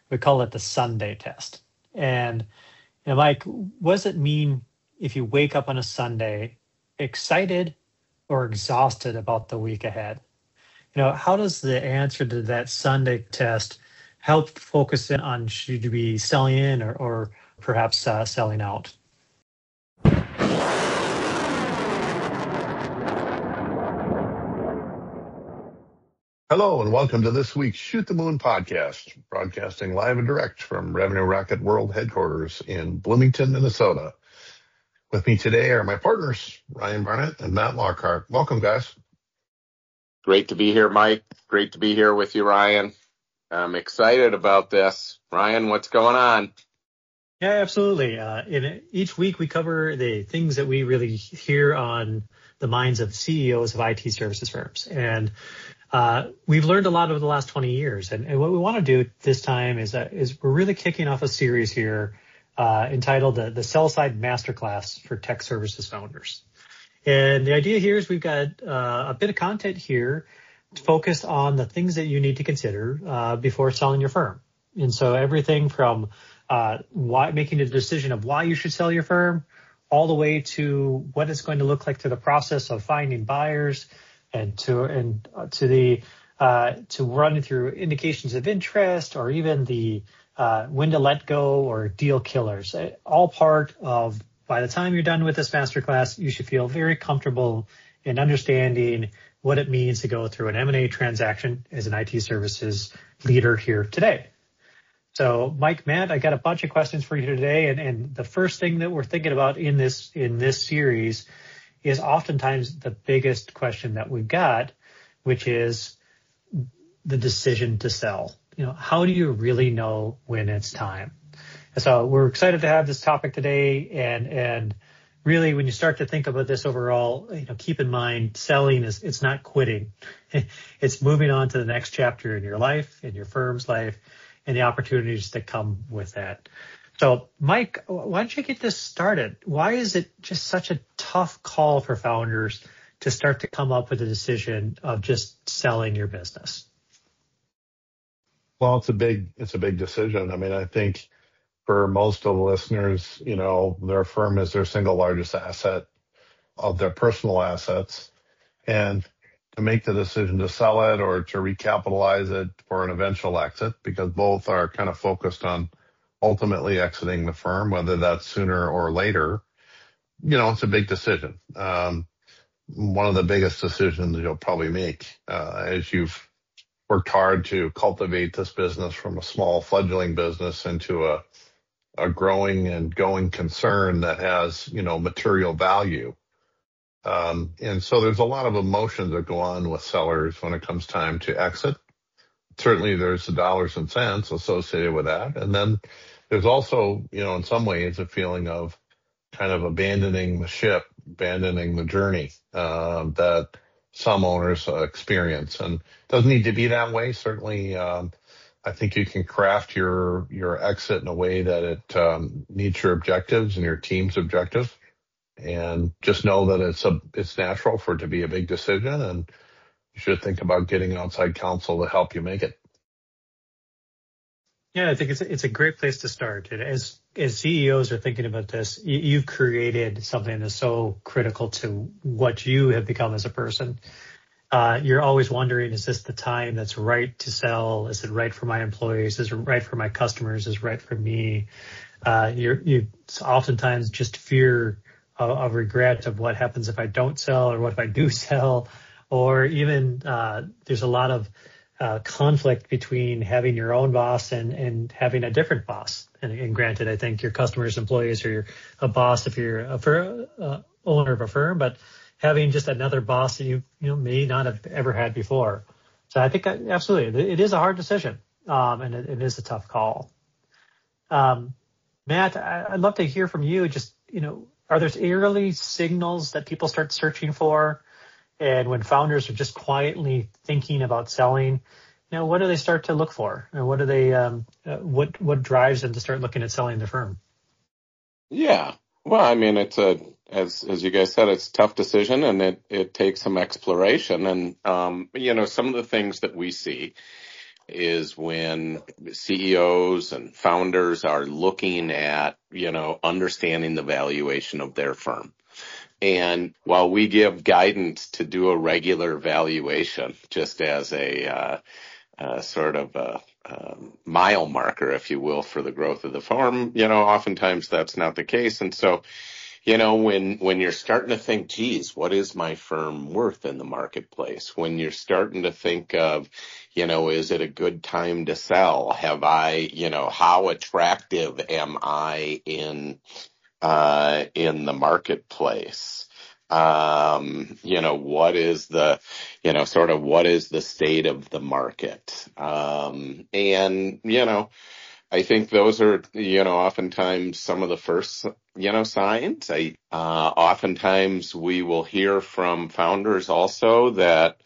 We call it the Sunday test. And Mike, what does it mean if you wake up on a Sunday excited or exhausted about the week ahead? How does the answer to that Sunday test help focus in on should you be selling in or perhaps selling out? Hello and welcome to this week's Shoot the Moon podcast, broadcasting live and direct from Revenue Rocket World headquarters in Bloomington, Minnesota. With me today are my partners, Ryan Barnett and Matt Lockhart. Welcome, guys. Great to be here, Mike. Great to be here with you, Ryan. I'm excited about this. Ryan, what's going on? Yeah, absolutely. Each week we cover the things that we really hear on the minds of CEOs of IT services firms. And we've learned a lot over the last 20 years. And what we want to do this time is we're really kicking off a series here entitled the Sell Side Masterclass for Tech Services Founders. And the idea here is we've got a bit of content here focused on the things that you need to consider before selling your firm. And so everything from making a decision of why you should sell your firm all the way to what it's going to look like through the process of finding buyers and to running through indications of interest or even the when to let go or deal killers. All part of, by the time you're done with this masterclass, you should feel very comfortable in understanding what it means to go through an M&A transaction as an IT services leader here today. So, Mike, Matt, I got a bunch of questions for you today, and the first thing that we're thinking about in this series is oftentimes the biggest question that we've got, which is the decision to sell. How do you really know when it's time? And so we're excited to have this topic today, and really when you start to think about this overall, keep in mind selling it's not quitting. It's moving on to the next chapter in your life, in your firm's life, and the opportunities that come with that. So, Mike, why don't you get this started? Why is it just such a tough call for founders to start to come up with a decision of just selling your business? Well, it's a big decision. I mean, I think for most of the listeners, their firm is their single largest asset of their personal assets. And to make the decision to sell it or to recapitalize it for an eventual exit, because both are kind of focused on ultimately exiting the firm, whether that's sooner or later, it's a big decision. One of the biggest decisions you'll probably make as you've worked hard to cultivate this business from a small fledgling business into a growing and going concern that has, material value. And so there's a lot of emotions that go on with sellers when it comes time to exit. Certainly there's the dollars and cents associated with that. And then there's also, in some ways, a feeling of kind of abandoning the ship, abandoning the journey that some owners experience. And it doesn't need to be that way. Certainly, I think you can craft your exit in a way that it meets your objectives and your team's objectives. And just know that it's natural for it to be a big decision, and you should think about getting outside counsel to help you make it. Yeah, I think it's a great place to start. And as CEOs are thinking about this, you've created something that's so critical to what you have become as a person. You're always wondering, is this the time that's right to sell? Is it right for my employees? Is it right for my customers? Is it right for me? You oftentimes just fear of regret of what happens if I don't sell or what if I do sell, or even there's a lot of conflict between having your own boss and having a different boss. And granted, I think your customers, employees, are a boss if you're a owner of a firm, but having just another boss that you may not have ever had before. So I think absolutely, it is a hard decision, and it is a tough call. Matt, I'd love to hear from you. Just are there early signals that people start searching for? And when founders are just quietly thinking about selling, what do they start to look for? And what do they, what drives them to start looking at selling their firm? Yeah. Well, I mean, it's as you guys said, it's a tough decision, and it takes some exploration. And, some of the things that we see is when CEOs and founders are looking at, understanding the valuation of their firm. And while we give guidance to do a regular valuation, just as a sort of a mile marker, if you will, for the growth of the firm, oftentimes that's not the case. And so, when you're starting to think, geez, what is my firm worth in the marketplace? When you're starting to think of, is it a good time to sell? Have I, how attractive am I in the marketplace? What is the, what is the state of the market? I think those are, oftentimes some of the first, signs. Oftentimes we will hear from founders also that,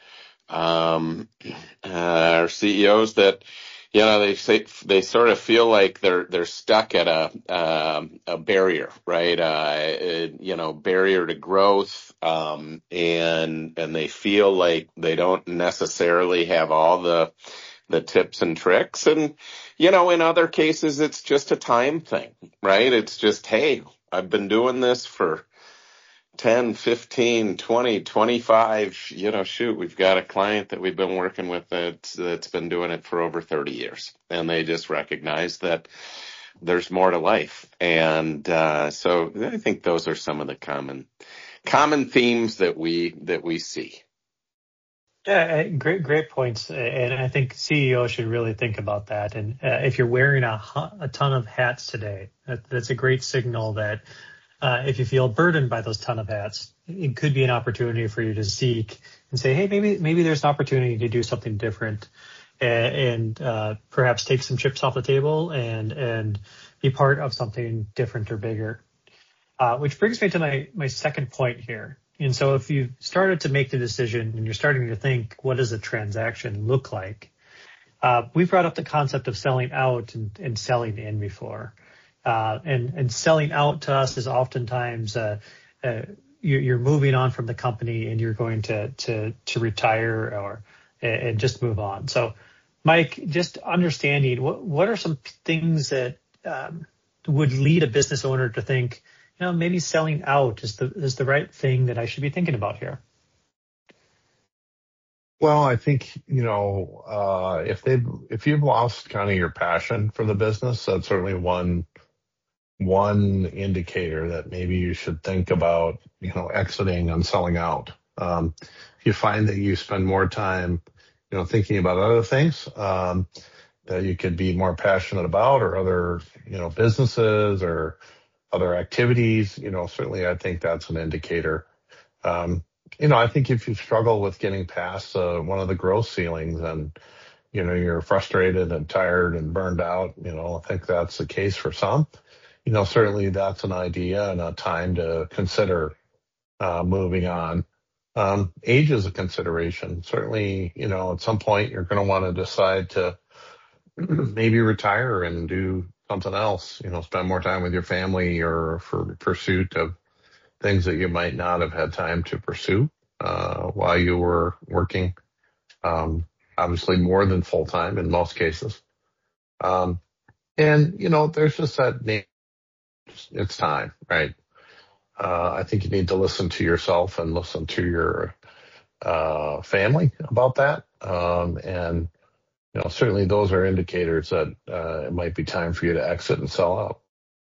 our CEOs that, they sort of feel like they're stuck at a barrier, right? Barrier to growth. And they feel like they don't necessarily have all the tips and tricks. And, in other cases, it's just a time thing, right? It's just, hey, I've been doing this for 10, 15, 20, 25, shoot, we've got a client that we've been working with that's been doing it for over 30 years. And they just recognize that there's more to life. And so I think those are some of the common themes that we see. Yeah, great points. And I think CEOs should really think about that. And if you're wearing a ton of hats today, that's a great signal that if you feel burdened by those ton of hats, it could be an opportunity for you to seek and say, hey, maybe there's an opportunity to do something different and perhaps take some chips off the table and be part of something different or bigger. Which brings me to my second point here. And so if you've started to make the decision and you're starting to think, what does a transaction look like? We brought up the concept of selling out and selling in before. And selling out to us is oftentimes you're moving on from the company and you're going to retire and just move on. So, Mike, just understanding what are some things that would lead a business owner to think, maybe selling out is the right thing that I should be thinking about here? Well, I think, if you've lost kind of your passion for the business, that's certainly one indicator that maybe you should think about, exiting and selling out. If you find that you spend more time, thinking about other things, that you could be more passionate about or other, businesses or other activities, certainly I think that's an indicator. I think if you struggle with getting past one of the growth ceilings and, you're frustrated and tired and burned out, I think that's the case for some. Certainly that's an idea and a time to consider moving on. Age is a consideration. Certainly, at some point you're going to want to decide to maybe retire and do something else, spend more time with your family or for pursuit of things that you might not have had time to pursue while you were working, obviously more than full time in most cases. And, there's just that, it's time, right? I think you need to listen to yourself and listen to your family about that. And, certainly those are indicators that it might be time for you to exit and sell out.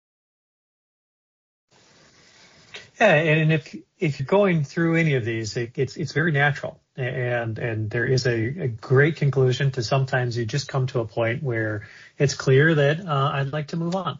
Yeah, and if you're going through any of these, it's very natural, and there is a great conclusion to sometimes you just come to a point where it's clear that I'd like to move on.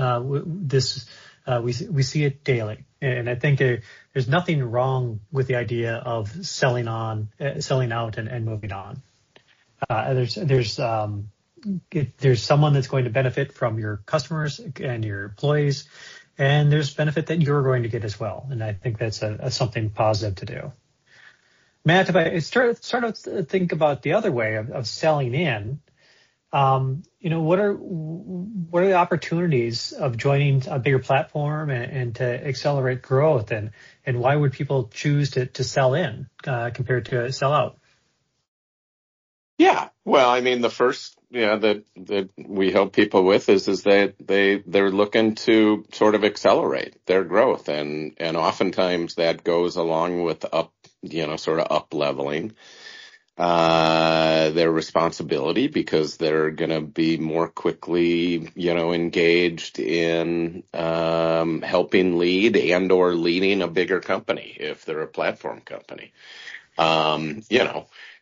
We see it daily, and I think there's nothing wrong with the idea of selling out and moving on. There's someone that's going to benefit from your customers and your employees, and there's benefit that you're going to get as well. And I think that's something positive to do. Matt, if I start to think about the other way of selling in, what are the opportunities of joining a bigger platform and to accelerate growth, and why would people choose to sell in compared to sell out? Yeah. Well, I mean, the first, that we help people with is they're looking to sort of accelerate their growth, and oftentimes that goes along with sort of up leveling their responsibility, because they're going to be more quickly, engaged in helping lead and or leading a bigger company if they're a platform company. You know,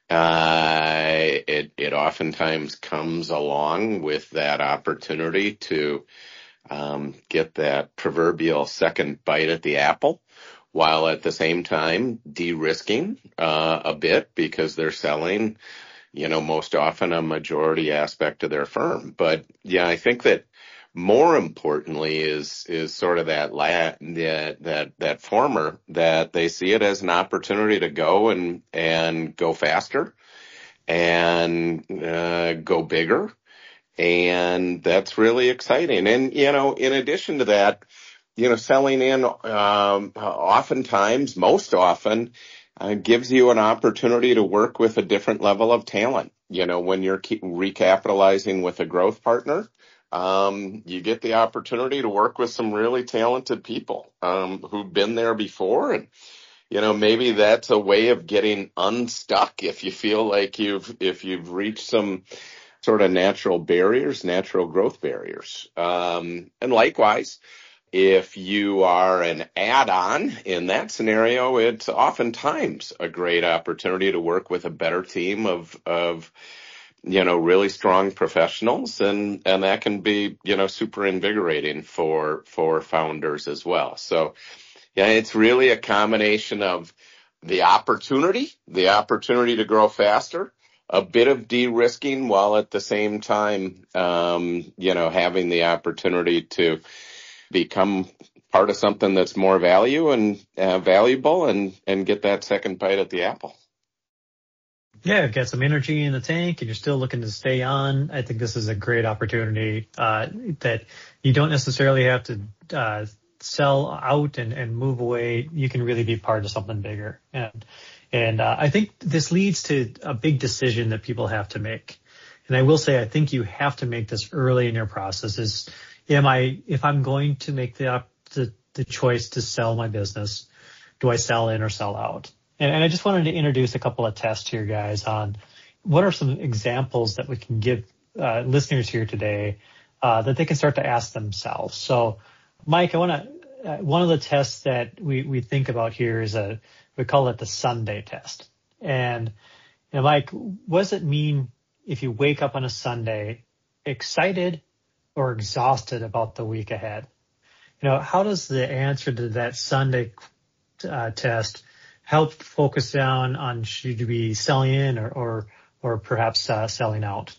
it oftentimes comes along with that opportunity to get that proverbial second bite at the apple, while at the same time de-risking a bit, because they're selling, most often a majority aspect of their firm. But yeah, I think that more importantly is sort of that former, that they see it as an opportunity to go and go faster and go bigger. And that's really exciting. And, in addition to that, selling in oftentimes, most often, gives you an opportunity to work with a different level of talent. When you're recapitalizing with a growth partner, you get the opportunity to work with some really talented people who've been there before. And, maybe that's a way of getting unstuck if you feel like if you've reached some sort of natural growth barriers. And likewise, if you are an add-on in that scenario, it's oftentimes a great opportunity to work with a better team of really strong professionals, and that can be, super invigorating for founders as well. So, yeah, it's really a combination of the opportunity to grow faster, a bit of de-risking, while at the same time, having the opportunity to become part of something that's more valuable and get that second bite at the apple. Yeah, get some energy in the tank and you're still looking to stay on. I think this is a great opportunity that you don't necessarily have to sell out and move away. You can really be part of something bigger. And I think this leads to a big decision that people have to make. And I will say, I think you have to make this early in your process. If I'm going to make the choice to sell my business, do I sell in or sell out? And I just wanted to introduce a couple of tests here, guys, on what are some examples that we can give listeners here today that they can start to ask themselves. So, Mike, one of the tests that we think about here is we call it the Sunday test. And Mike, what does it mean if you wake up on a Sunday excited or exhausted about the week ahead? How does the answer to that Sunday test help focus down on should you be selling in or perhaps selling out?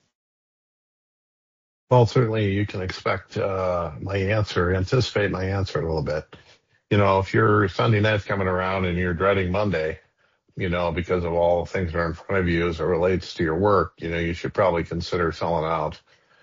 Well, certainly you can anticipate my answer a little bit. If your Sunday night's coming around and you're dreading Monday, because of all the things that are in front of you as it relates to your work, you should probably consider selling out.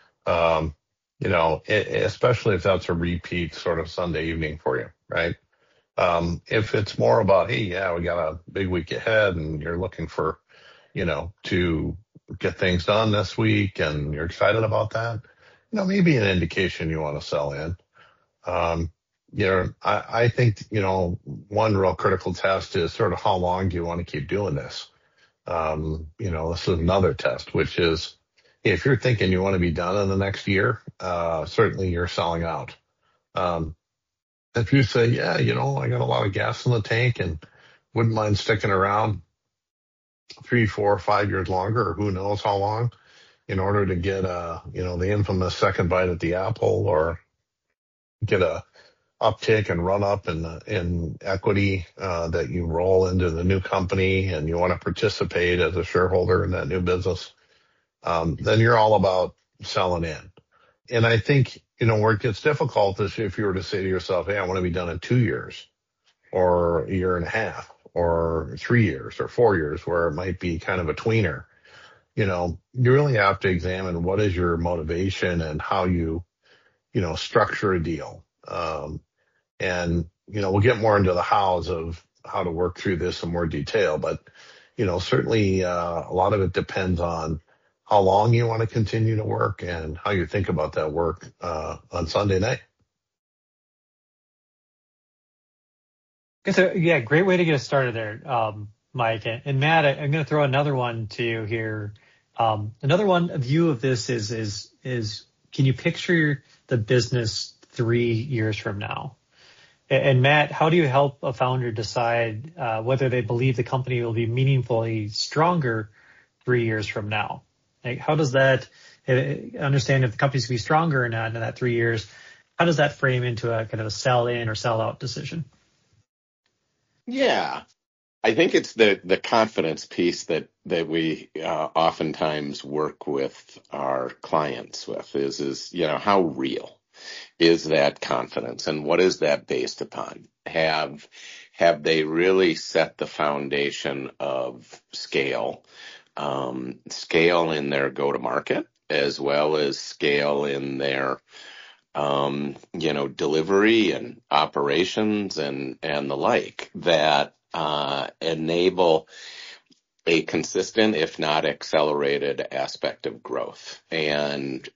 Especially if that's a repeat sort of Sunday evening for you, right? If it's more about, hey, yeah, we got a big week ahead and you're looking for, to get things done this week and you're excited about that, maybe an indication you want to sell in. I think, one real critical test is sort of how long do you want to keep doing this? This is another test, which is if you're thinking you want to be done in the next year, certainly you're selling out. If you say, yeah, I got a lot of gas in the tank and wouldn't mind sticking around 3, 4, 5 years longer, or who knows how long, in order to get the infamous second bite at the apple, or get a uptick and run up in equity that you roll into the new company, and you want to participate as a shareholder in that new business, then you're all about selling in. And I think, where it gets difficult is if you were to say to yourself, hey, I want to be done in 2 years or a year and a half or 3 years or 4 years, where it might be kind of a tweener. You really have to examine what is your motivation and how you, structure a deal. And, we'll get more into the hows of how to work through this in more detail. But, certainly a lot of it depends on how long you want to continue to work and how you think about that work on Sunday night. Yeah, great way to get us started there, Mike. And Matt, I'm going to throw another one to you here. Another one, a view of this is can you picture the business 3 years from now? And Matt, how do you help a founder decide whether they believe the company will be meaningfully stronger 3 years from now? Like, how does that understand if the company's going to be stronger or not in that 3 years? How does that frame into a kind of a sell in or sell out decision? Yeah, I think it's the confidence piece that we oftentimes work with our clients with is how real is that confidence and what is that based upon? Have they really set the foundation of scale in their go-to-market as well as scale in their delivery and operations and the like that enable a consistent, if not accelerated, aspect of growth. And,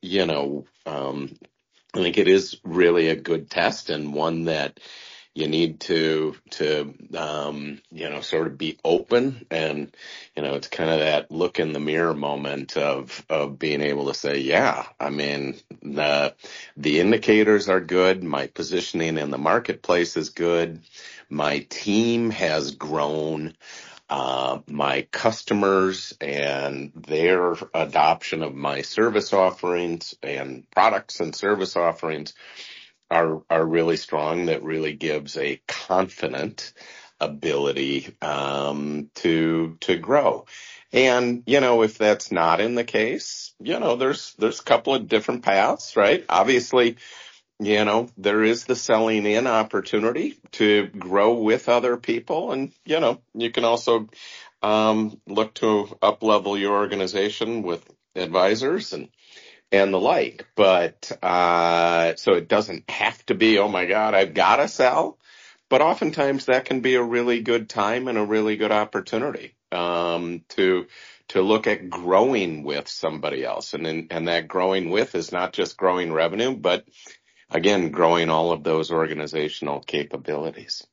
I think it is really a good test and one that you need to sort of be open and, it's kind of that look in the mirror moment of being able to say, yeah, I mean, the indicators are good. My positioning in the marketplace is good. My team has grown. My customers and their adoption of my service offerings and products and service offerings are really strong. That really gives a confident ability to grow. And if that's not in the case, there's a couple of different paths, right? Obviously, there is the selling in opportunity to grow with other people. And, you can also look to up-level your organization with advisors and the like. But so it doesn't have to be, oh, my God, I've got to sell. But oftentimes that can be a really good time and a really good opportunity to look at growing with somebody else. And that growing with is not just growing revenue, but again, growing all of those organizational capabilities.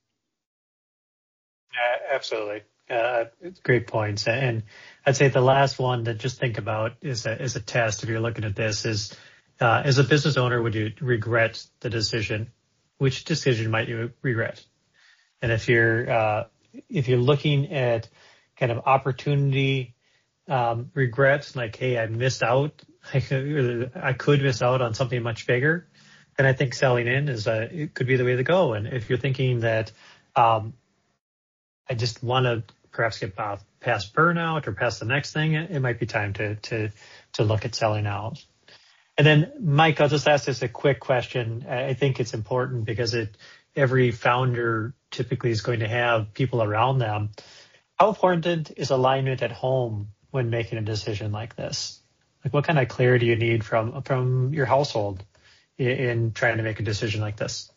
Absolutely. Great points. And I'd say the last one to just think about is a test. If you're looking at this is, as a business owner, would you regret the decision? Which decision might you regret? And if you're looking at kind of opportunity, regrets, like, hey, I missed out. I could miss out on something much bigger. And I think selling in it could be the way to go. And if you're thinking that I just want to perhaps get past burnout or past the next thing, it might be time to look at selling out. And then, Mike, I'll just ask this a quick question. I think it's important because every founder typically is going to have people around them. How important is alignment at home when making a decision like this? Like, what kind of clarity you need from your household in trying to make a decision like this?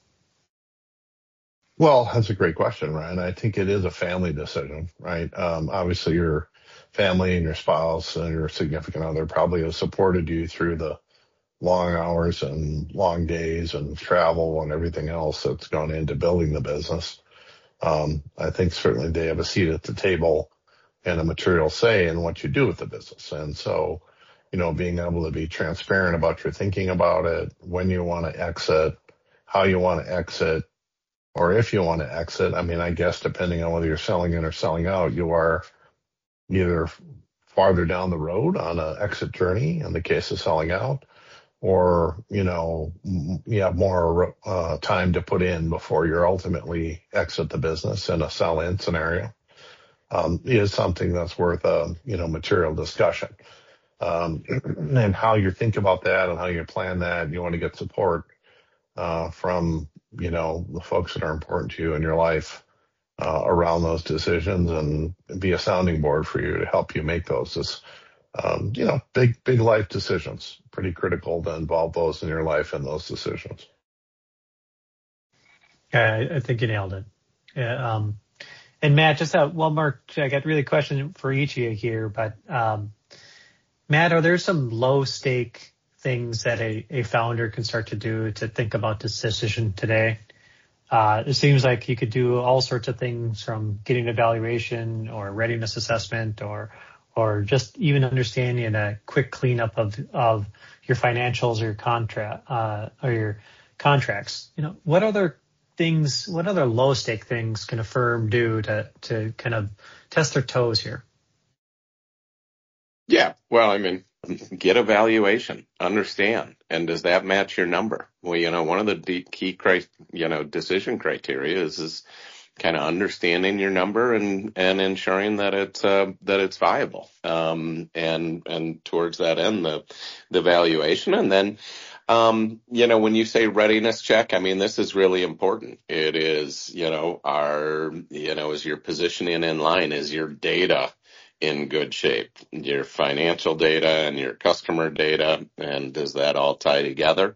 Well, that's a great question, Ryan. I think it is a family decision, right? Obviously, your family and your spouse and your significant other probably have supported you through the long hours and long days and travel and everything else that's gone into building the business. I think certainly they have a seat at the table and a material say in what you do with the business. And so, being able to be transparent about your thinking about it, when you want to exit, how you want to exit, or if you want to exit. I mean, I guess depending on whether you're selling in or selling out, you are either farther down the road on an exit journey in the case of selling out, or, you have more time to put in before you ultimately exit the business in a sell-in scenario. Is something that's worth a, material discussion. And how you think about that and how you plan that, you want to get support from, the folks that are important to you in your life around those decisions, and be a sounding board for you to help you make those. Big life decisions, pretty critical to involve those in your life and those decisions. I think you nailed it. And Matt, just one more, I got really a question for each of you here, but Matt, are there some low stake things that a founder can start to do to think about this decision today? It seems like you could do all sorts of things from getting an evaluation or readiness assessment or just even understanding a quick cleanup of your financials or your contract or your contracts. What other low stake things can a firm do to kind of test their toes here? Yeah, well, I mean, get a valuation, understand, and does that match your number? Well, one of the key decision criteria is kind of understanding your number and ensuring that it's viable. And towards that end, the valuation, and then when you say readiness check, I mean, this is really important. It is, is your positioning in line, is your data in good shape, your financial data and your customer data, and does that all tie together?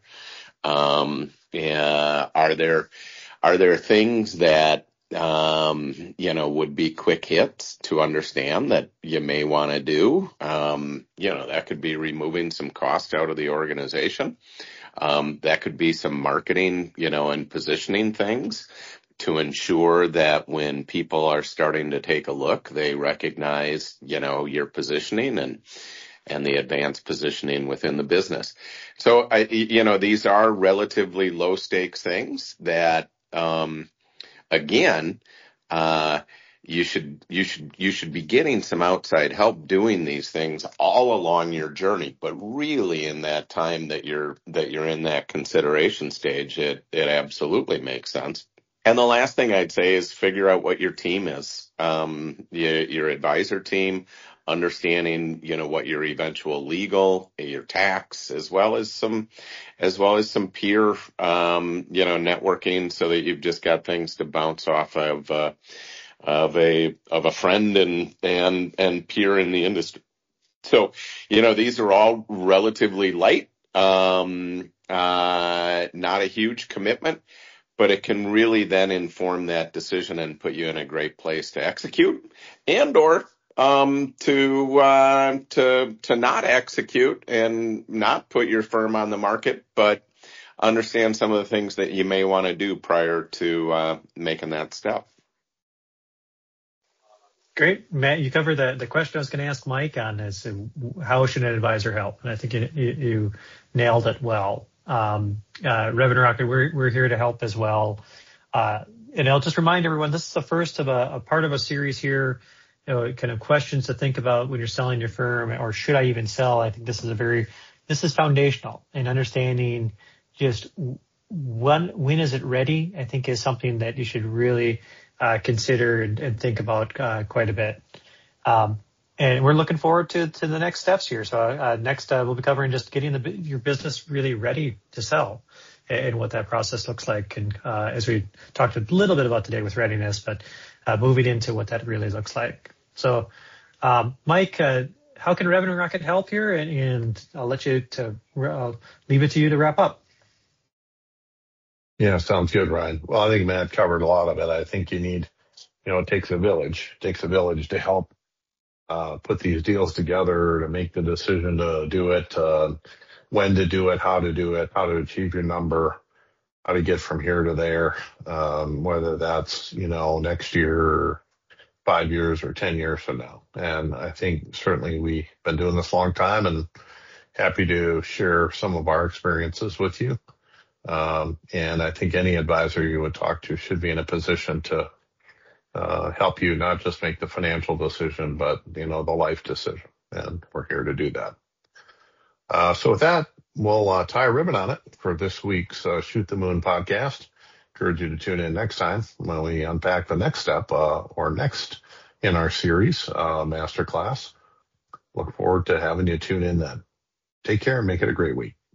Are there things that would be quick hits to understand that you may want to do? That could be removing some cost out of the organization. That could be some marketing, and positioning things to ensure that when people are starting to take a look, they recognize, your positioning and the advanced positioning within the business. So, these are relatively low stakes things that, again, you should be getting some outside help doing these things all along your journey, but really in that time that you're in that consideration stage, it absolutely makes sense. And the last thing I'd say is figure out what your team is, your advisor team, understanding, what your eventual legal, your tax, as well as some peer, networking, so that you've just got things to bounce off of a friend and peer in the industry. So, these are all relatively light, not a huge commitment, but it can really then inform that decision and put you in a great place to execute and or to not execute and not put your firm on the market, but understand some of the things that you may want to do prior to making that step. Great. Matt, you covered the question I was going to ask Mike on is how should an advisor help? And I think you nailed it well. Revenue Rocket, we're here to help as well. And I'll just remind everyone, this is the first of a part of a series here, kind of questions to think about when you're selling your firm, or should I even sell? I think this is foundational, and understanding just when is it ready, I think is something that you should really consider and think about quite a bit. And we're looking forward to the next steps here. So next we'll be covering just getting your business really ready to sell and what that process looks like. And as we talked a little bit about today with readiness, but moving into what that really looks like. So Mike, how can Revenue Rocket help here? And I'll let you leave it to you to wrap up. Yeah, sounds good, Ryan. Well, I think Matt covered a lot of it. I think you need, it takes a village. It takes a village to help put these deals together, to make the decision to do it, when to do it, how to achieve your number, how to get from here to there, whether that's, next year, or 5 years, or 10 years from now. And I think certainly we've been doing this a long time and happy to share some of our experiences with you. And I think any advisor you would talk to should be in a position to help you not just make the financial decision, but, the life decision. And we're here to do that. So with that, we'll tie a ribbon on it for this week's Shoot the Moon podcast. Encourage you to tune in next time when we unpack the next step or next in our series, Masterclass. Look forward to having you tune in then. Take care and make it a great week.